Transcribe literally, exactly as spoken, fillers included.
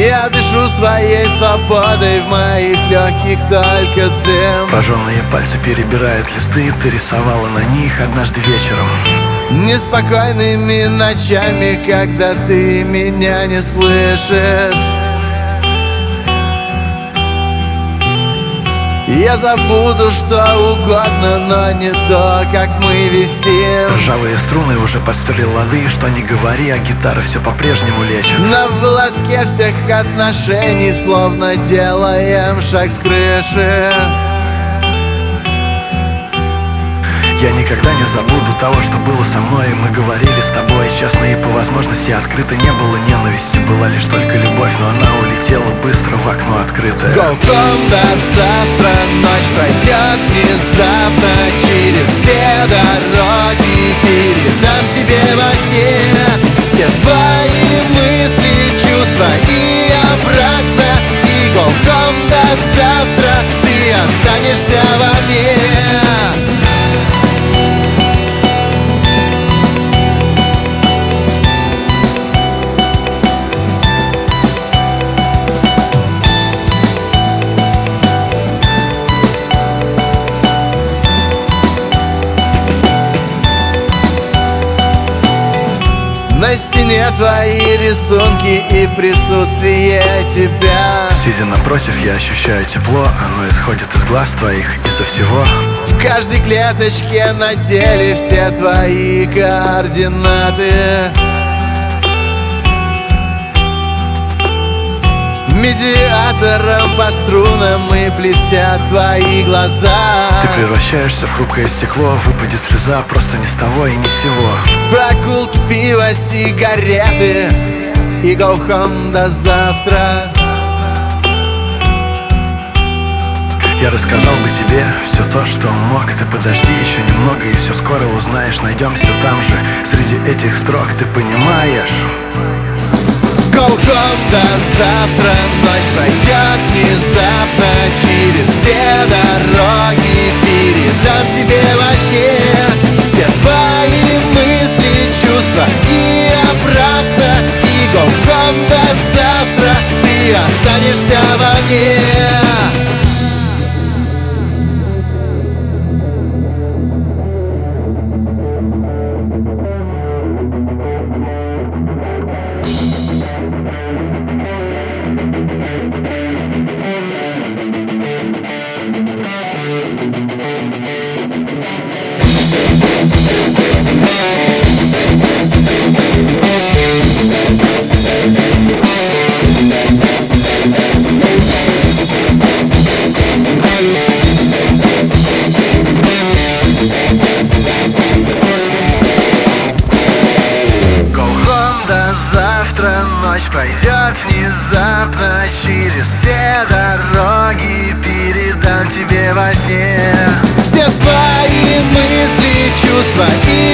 Я дышу своей свободой, в моих легких только дым. Прожженные пальцы перебирают листы, ты рисовала на них однажды вечером. Неспокойными ночами, когда ты меня не слышишь. Я забуду что угодно, но не то, как мы висим. Ржавые струны уже подстерли лады, что не говори, а гитара все по-прежнему лечит. На волоске всех отношений, словно делаем шаг с крыши. Я никогда не забуду того, что было со мной. Мы говорили с тобой честно и по возможности открыто. Не было ненависти, была лишь только любовь, но она улетела быстро в окно открытое. Go home, до завтра, ночь пройдет внезапно. Через все дороги передам тебе во сне все свои мысли, чувства и обратно. И go home, до завтра, ты останешься во мне. На стене твои рисунки и присутствие тебя. Сидя напротив, я ощущаю тепло, оно исходит из глаз твоих, изо всего. В каждой клеточке на теле все твои координаты. Медиатором по струнам и блестят твои глаза. Ты превращаешься в хрупкое стекло, выпадет слеза просто ни с того и ни с сего. Прогулки, пиво, сигареты и go home до завтра. Я рассказал бы тебе все то, что мог. Ты подожди еще немного и все скоро узнаешь. Найдемся там же, среди этих строк, ты понимаешь. Go home до завтра, ночь пройдет внезапно. Через все дороги передам тебе во сне все свои мысли, чувства и обратно. И go home до завтра, ты останешься во мне. Пройдет внезапно через все дороги, передам тебе во сне все свои мысли, чувства и